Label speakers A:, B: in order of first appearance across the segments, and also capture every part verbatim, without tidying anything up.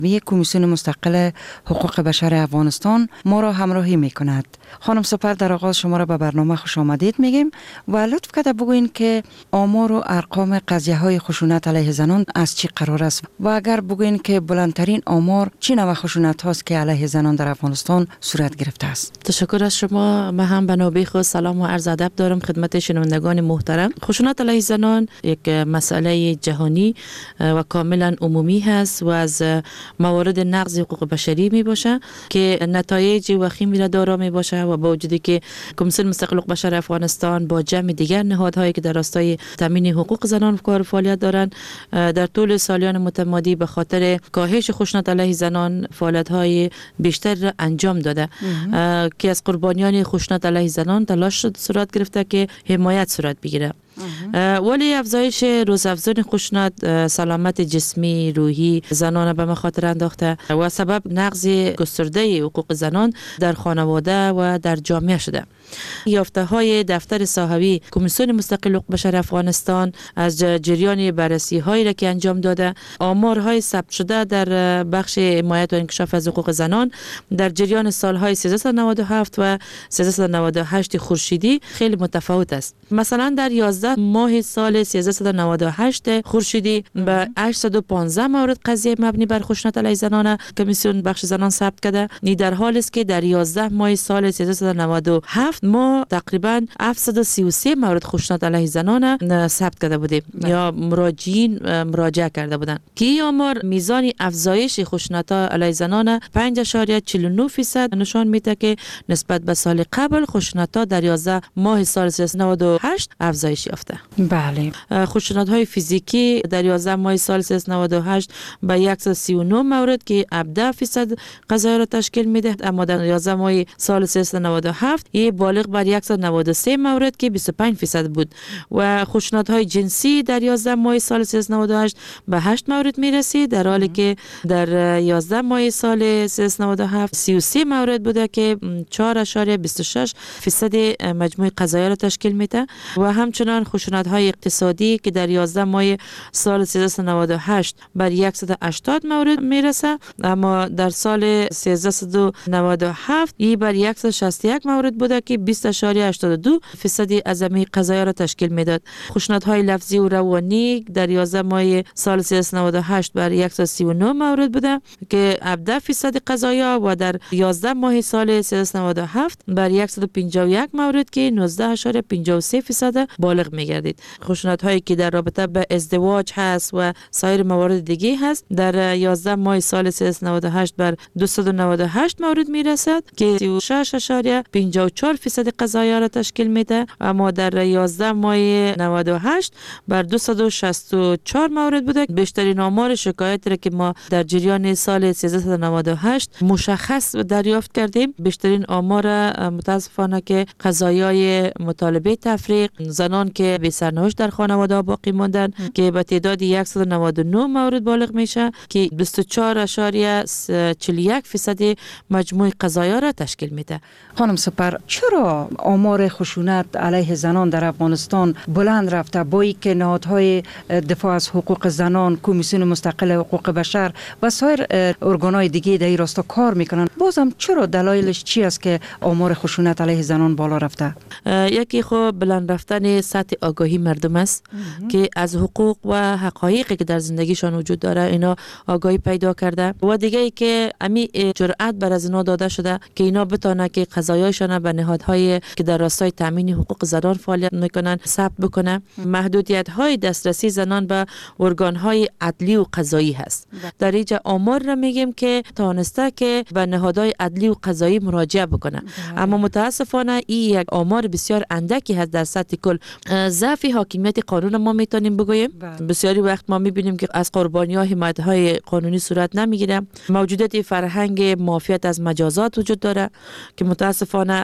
A: یک کمیسیون مستقل حقوق بشر افغانستان ما را همراهی میکند. خانم سپر، در آغاز شما را به برنامه خوش آمدید میگیم و لطف کرده بگوین که آمار و ارقام قضیه های خشونت علیه زنان از چی قرار است و اگر بگوین که بلندترین آمار چی نوع خشونت هاست که علیه زنان در افغانستان صورت گرفته است.
B: تشکر از شما. من هم به نوبه خود سلام و عرض ادب دارم خدمت شنوندگان محترم. خشونت علیه زنان یک مسئله جهانی و کاملا عمومی هست و از موارد نقض حقوق بشری می باشه که نتایج وخیمی را دارا می باشه و با وجودی که کمیسیون مستقل حقوق بشر افغانستان با جمع دیگر نهادهایی که در راستای تامین حقوق زنان کار فعالیت دارند در طول سالیان متمادی به خاطر کاهش خشونت علیه زنان فعالیت‌های بیشتر را انجام داده که از قربانیان خشونت علیه زنان تلاش صورت گرفته که حمایت صورت بگیره. ولی افزایش روزافزون خشونت سلامت جسمی روحی زنان به مخاطر انداخته و سبب نقض گسترده حقوق زنان در خانواده و در جامعه شده. یافته های دفتر صاحبی کمیسیون مستقل حقوق بشر افغانستان از جریان بررسی هایی را که انجام داده، آمارهای ثبت شده در بخش حمایت و انکشاف از حقوق زنان در جریان سالهای سیزده و نود و هفت و سیزده و نود و هشت خورشیدی خیلی متفاوت است. مثلا در یازده ماه سال سیزده و نود و هشت خورشیدی به هشتصد و پانزده مورد قضیه مبنی بر خشونت علیه زنان کمیسیون بخش زنان ثبت کرده. نی در حالی است که در یازده ماه سال سیزده و نود و هفت ما تقریبا هفتصد و سی و سه مورد خشونت علیه زنان ثبت کرده بودیم بله. یا مراجعین مراجعه کرده بودند که این آمار میزان افزایش خشونت علیه زنان پنج اشاریه چهل و نه درصد نشان میده که نسبت به سال قبل خشونت در یازده ماه سال سیزده و نود و هشت افزایش یافته.
A: بله.
B: خشونت های فیزیکی در یازده ماه سال سیزده و نود و هشت به صد و سی و نه مورد که هفده درصد قضایا را تشکیل میده، اما در یازده ماه سال سیزده و نود و هفت یه بالغ بر صد و نود و سه مورد که بیست و پنج درصد بود و خشونت های جنسی در یازده ماه سال سیزده و نود و هشت به هشت مورد میرسید، در حالی که در یازده ماه سال سیزده و نود و هفت سی و سه مورد بوده که چهار اشاریه بیست و شش درصد مجموع قضایا را تشکیل میده و همچنان خشونت های اقتصادی که در یازده ماه سال سیزده و نود و هشت بر صد و هشتاد مورد میرسه، اما در سال سیزده و نود و هفت ای بر صد و شصت و یک مورد بوده که بیست اشاریه هشتاد و دو درصد از همه قضایا را تشکیل میداد. خشونت های لفظی و روانی در یازده ماه سال سیزده و نود و هشت بر صد و سی و نه مورد بوده که هفده درصد قضایا و در یازده ماه سال سیزده و نود و هفت بر صد و پنجاه و یک مورد که نوزده اشاریه پنجاه و سه درصد بالغ میگردید. خشونت هایی که در رابطه به ازدواج هست و سایر موارد دیگه هست در یازده ماه سال سیزده و نود و هشت بر دویست و نود و هشت مورد میرسد که سی و شش اشاریه پنجاه و چهار درصد قضایا را تشکیل میده، اما در یازده ماه نود و هشت بر دویست و شصت و چهار مورد بوده. بیشترین آمار شکایت را که ما در جریان سال سیزده و نود و هشت مشخص دریافت کردیم، بیشترین آمار متاسفانه که قضایای مطالبه تفریق، زنان که به سرنوشت در خانواده باقی ماندن که به تعداد صد و نود و نه مورد بالغ میشه که بیست و چهار اشاریه چهل و یک درصد مجموع قضایا را تشکیل میده.
A: خانم سپر، چرا آمار خشونت علیه زنان در افغانستان بلند رفته با اینکه نهادهای دفاع از حقوق زنان، کمیسیون مستقل حقوق بشر و سایر ارگانهای دیگه در این راستا کار میکنن، بازم چرا دلایلش چی است که آمار خشونت علیه زنان بالا رفته؟
B: یکی خب بلند رفتن سطح آگاهی مردم است که از حقوق و حقایقی که در زندگیشان وجود داره اینا آگاهی پیدا کرده و دیگه ای که امی جرأت بر از اینا داده شده که اینا بتونه که قضایایشان به نهادهای که در راستای تامین حقوق زنان فعالیت میکنن ثبت بکنه. محدودیت های دسترسی زنان به ارگان های عدلی و قضایی هست. در اینجا آمار را میگیم که تانسته که به نهادهای عدلی و قضایی مراجعه بکنه، اما متاسفانه این یک آمار بسیار اندکی هست در سطح کل. ضعف حاکمیت قانون ما میتونیم بگوییم. بسیاری وقت ما میبینیم که از قربانی‌ها حمایت‌های قانونی صورت نمیگیره. موجودیت فرهنگ معافیت از مجازات وجود داره که متاسفانه همیشه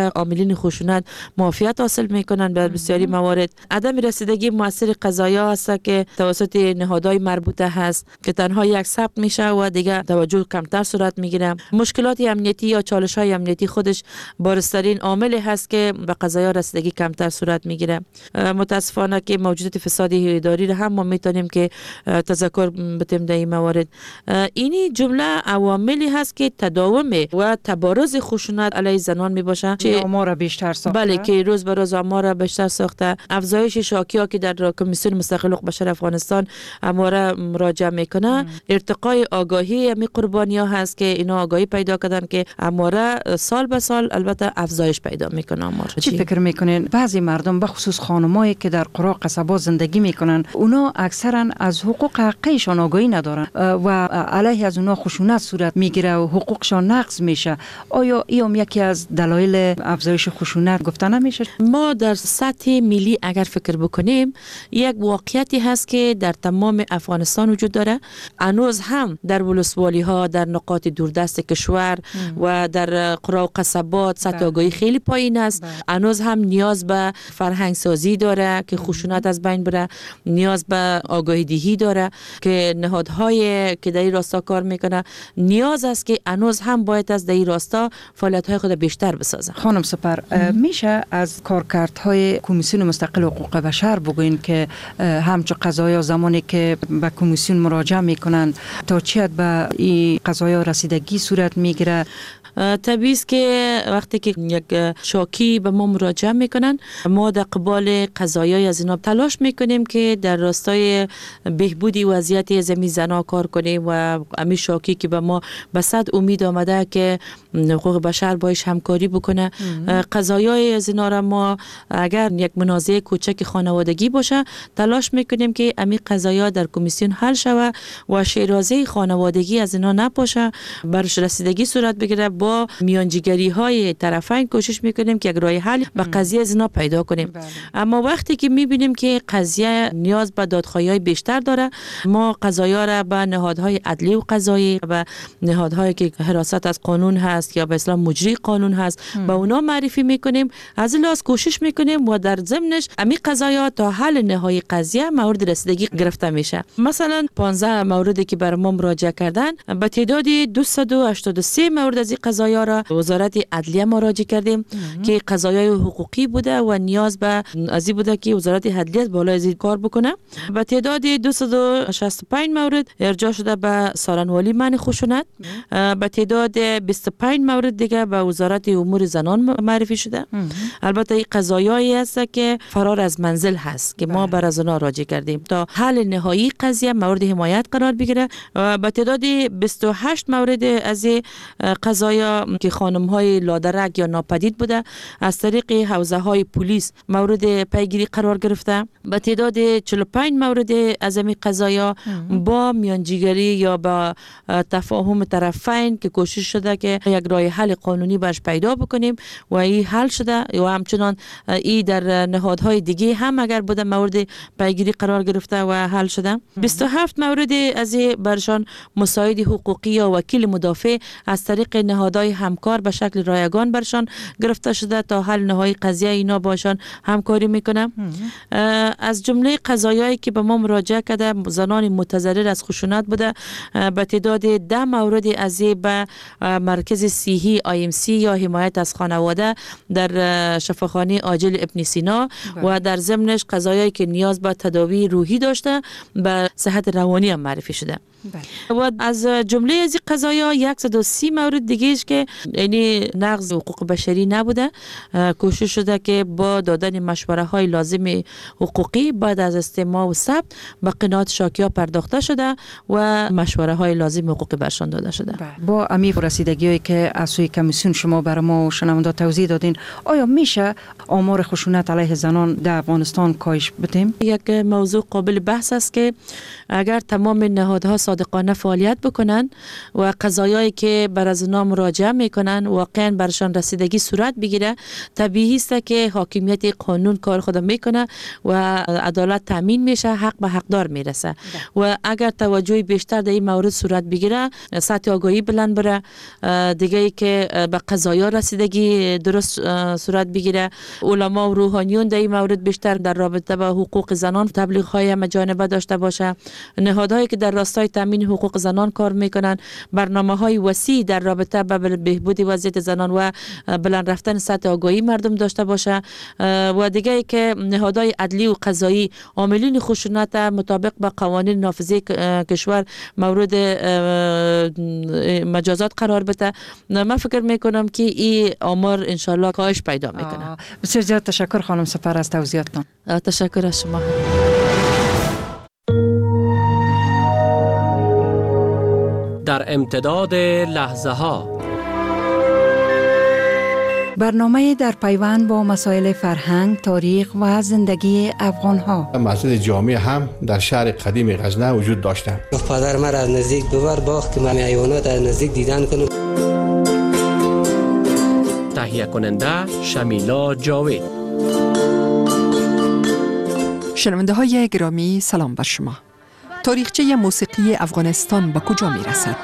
B: و عاملین خشونت معافیت حاصل میکنن به بسیاری موارد. عدم رسیدگی مؤثر قضایا هست که توسط نهادهای مربوطه هست که تنها یک ثبت میشه و دیگه توجه کمتر صورت میگیره. مشکلات امنیتی یا چالش های امنیتی خودش بارزترین عامل هست که به قضایا رسیدگی کمتر صورت میگیره. متاسفانه که موجودات فساد اداری را هم ما میتونیم که تذکر بتیم در این موارد. اینی جمله عواملی هست که تداوم و تبارز خشونت علیه زنان میباشه
A: که آمار بیشتر ساخته.
B: بله که روز به روز آمار بیشتر ساخته. افزایش شاکی‌ها که در کمیسیون مستقل حقوق بشر افغانستان اماره مراجعه میکنه، ارتقای آگاهی می قربانی‌ها هست که اینا آگاهی پیدا کردن که اماره سال به سال البته افزایش پیدا میکنه. اماره
A: چی فکر میکنین بعضی مردم به خصوص خانمایی که در قرا قصبات زندگی میکنن اونا اکثرا از حقوق حقیقیشان آگاهی ندارن و علیه از اونا خشونت صورت میگیره و حقوقشان نقض میشه؟ آیا این یکی از دلایل افزایش خشونت گفته نمیشه؟
B: ما در سطح ملی اگر فکر بکنیم یک واقعیتی هست که در تمام افغانستان وجود داره. هنوز هم در ولسوالی ها در نقاط دوردست کشور ام. و در قرا و قصبات سطح آگاهی خیلی پایین است. هنوز هم نیاز به فرهنگ سازی داره که خشونت از بین بره، نیاز به آگاهی دهی داره که نهادهای که در این راستا کار میکنه نیاز است که هنوز هم باید از در این راستا فعالیت‌های خود بیشتر بسازه.
A: خانم سپر میشه از کارکردهای کمیسیون مستقل حقوق بشر بگوین که همچو قضایا زمانی که به کمیسیون مراجعه میکنن تا چی حد به این قضایا رسیدگی صورت میگیره؟
B: طبیعی است که وقتی که یک شاکی به ما مراجعه میکنن ما در قبال قضایای از اینا تلاش میکنیم که در راستای بهبودی وضعیت زمین زنا کار کنیم و امی شاکی که به ما به صد امید آمده که حقوق بشر باش همکاری بکنه. قضایای از اینا را ما اگر یک منازعه کوچک خانوادگی باشه تلاش میکنیم که امی قضایا در کمیسیون حل شوه و شیرازه خانوادگی از اینا نباشه، برش رسیدگی صورت بگیره. با میانجیگری های طرفین کوشش میکنیم که یک راه حل به قضیه از اینا پیدا کنیم. بله. اما وقتی که میبینیم که قضیه نیاز به دادخواهی های بیشتر داره ما قضایا را به نهادهای عدلی و قضایی و نهادهایی که حراست از قانون هست یا به اصطلاح مجری قانون هست به اونا معرفی میکنیم. از این لحاظ کوشش میکنیم و در ضمنش امی قضایا تا حل نهایی قضیه مورد رسیدگی گرفته میشه. مثلا پانزده موردی که بر ما مراجعه کردن به تعداد دویست و هشتاد و سه مورد از این قضایا را وزارت عدلیه مراجعه کردیم که قضایای حقوقی بوده و نیاز به ازی بوده که وزارت عدلیه بالای از کار بکنه. به تعداد دویست و شصت و پنج مورد ارجاع شده به سالنوالی منع خشونت. به تعداد بیست و پنج مورد دیگه به وزارت امور زنان معرفی شده. البته این قضایایی است که فرار از منزل هست که ما بر از اونها راجع کردیم تا حل نهایی قضیه مورد حمایت قرار بگیره. و به تعداد بیست و هشت مورد از قضایا که خانم های لادرک یا ناپدید بوده از طریق حوزه های پلیس مورد پیگیری قرار گرفته. به تعداد چهل و پنج مورد از این قضایا با میانجیگری یا با تفاهم طرفین که کوشش شده که یک راه حل قانونی برش پیدا بکنیم و این حل شده و همچنان این در نهادهای دیگه هم اگر بوده مورد پیگیری قرار گرفته و حل شده. بیست و هفت مورد از برشان مساعد حقوقی یا وکیل مدافع از طریق نهادهای همکار به شکل رایگان برشان گرفته شده تا حل نهایی قضیه اینا باشان همکاری میکنه. از جمله قضایایی که به ما مراجعه کرده زنان متضرر از خشونت بوده به تعداد ده مورد از به مرکز صحی آی ام سی یا حمایت از خانواده در شفاخانه عاجل ابن سینا و در ضمنش قضایایی که نیاز به تداوی روحی داشته به صحت روانی هم معرفی شده. و از جمله از این قضایا صد و سی مورد دیگه است که یعنی نقض حقوق بشری نبوده. کوشش شده که با دادن مشوره های لازم حقوقی بعد از استماع و ثبت به قناعت شاکیا پرداخته شده و مشوره های لازم حقوقی برشان داده شده.
A: با امی رسیدگی‌هایی که از سوی کمیسیون شما برای ما شنونده توضیح دادین آیا میشه آمار خشونت علیه زنان در افغانستان کاهش بدیم؟
B: یک موضوع قابل بحث است که اگر تمام نهادها صادقانه فعالیت بکنن و قضایایی که بر از اونا مراجعه میکنن واقعا برشان رسیدگی صورت بگیره طبیعی است که حاکمیت قانون کار خود میکنه و عدالت تامین میشه، حق به حقدار میرسه. و اگر توجه بیشتر در این مورد صورت بگیره سطح آگاهی بلند بره دیگه ای که به قضایا رسیدگی ای درست صورت بگیره. علما و روحانیون در این مورد بیشتر در رابطه با حقوق زنان تبلیغ های مجانبه داشته باشه. نهادهایی که در راستای تامین حقوق زنان کار میکنن برنامه های وسیع در رابطه با بهبود وضعیت زنان و بلند رفتن سطح آگاهی مردم داشته باشه. و دیگه ای که نهادهای عدلی و قضایی عاملین خشونت مطابق با قوانین نافذه کشور مورد مجازات قرار بده. من فکر میکنم که این آمار انشالله کاهش پیدا میکنه.
A: بسیار زیاد تشکر خانم سپر از توضیحاتتان.
B: تشکر از شما.
C: در امتداد لحظه ها
A: برنامه در پیوند با مسائل فرهنگ، تاریخ و زندگی افغان ها.
D: مسجد جامع هم در شهر قدیم غزنه وجود داشته.
E: پدر من از نزدیک ببر باغ که من حیوانات از نزدیک دیدن کنم.
C: تهیه کننده شمیلا جاوید.
F: شنونده های گرامی سلام بر شما. تاریخچه موسیقی افغانستان به کجا می رسد؟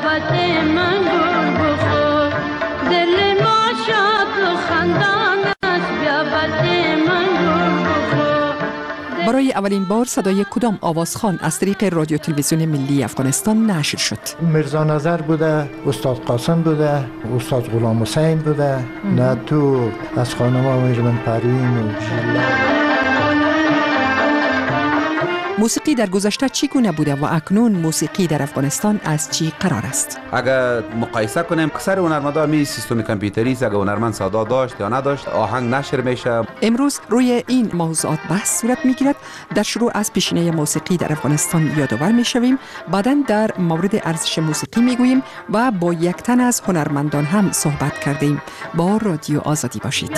F: برای اولین بار صدای کدام آوازخوان از طریق رادیو تلویزیون ملی افغانستان نشر شد؟
G: میرزا نظر بوده، استاد قاسم بوده، استاد غلام حسین بوده، نه تو از خانم میرمن پروین و جیلا.
F: موسیقی در گذشته چگونه بوده و اکنون موسیقی در افغانستان از چی قرار است؟
H: اگر مقایسه کنیم اکثر هنرمندا می سیستم کامپیوتری است، اگر هنرمند صدا داشت یا نداشت آهنگ نشر میشه.
F: امروز روی این موضوعات بحث صورت میگیرد. در شروع از پیشینه موسیقی در افغانستان یادآور میشویم، بعداً در مورد ارزش موسیقی میگوییم و با یک تن از هنرمندان هم صحبت کردیم. با رادیو آزادی باشید.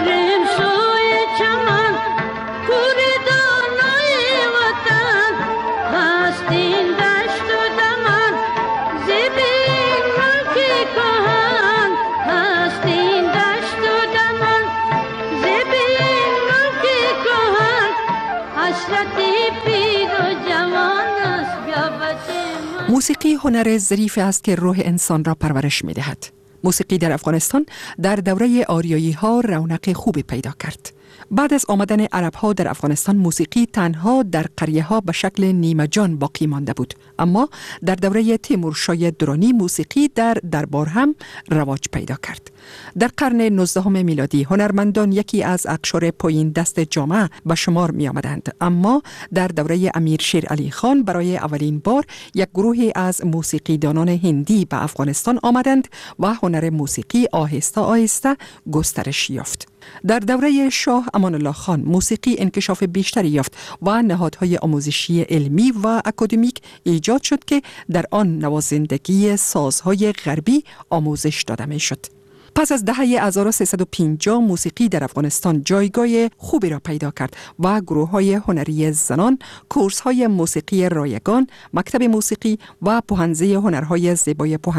F: موسیقی هنر ظریفی است که روح انسان را پرورش می‌دهد. موسیقی در افغانستان در دوره آریایی ها رونق خوبی پیدا کرد. بعد از آمدن عرب ها در افغانستان موسیقی تنها در قریه ها به شکل نیمه جان باقی مانده بود، اما در دوره تیمورشاه درانی موسیقی در دربار هم رواج پیدا کرد. در قرن نوزدهم میلادی هنرمندان یکی از اقشار پایین دست جامعه به شمار می آمدند، اما در دوره امیر شیر علی خان برای اولین بار یک گروهی از موسیقیدانان هندی به افغانستان آمدند و هنر موسیقی آهسته آهسته گسترش یافت. در دوره شاه امان الله خان موسیقی انکشاف بیشتری یافت و نهادهای آموزشی علمی و اکادمیک ایجاد شد که در آن نوازندگی سازهای غربی آموزش داده می شد. پس از دهه هزار و سیصد و پنجاه موسیقی در افغانستان جایگاه خوبی را پیدا کرد و گروه‌های هنری زنان، کورس‌های موسیقی رایگان، مکتب موسیقی و پوهنځی هنرهای زیبای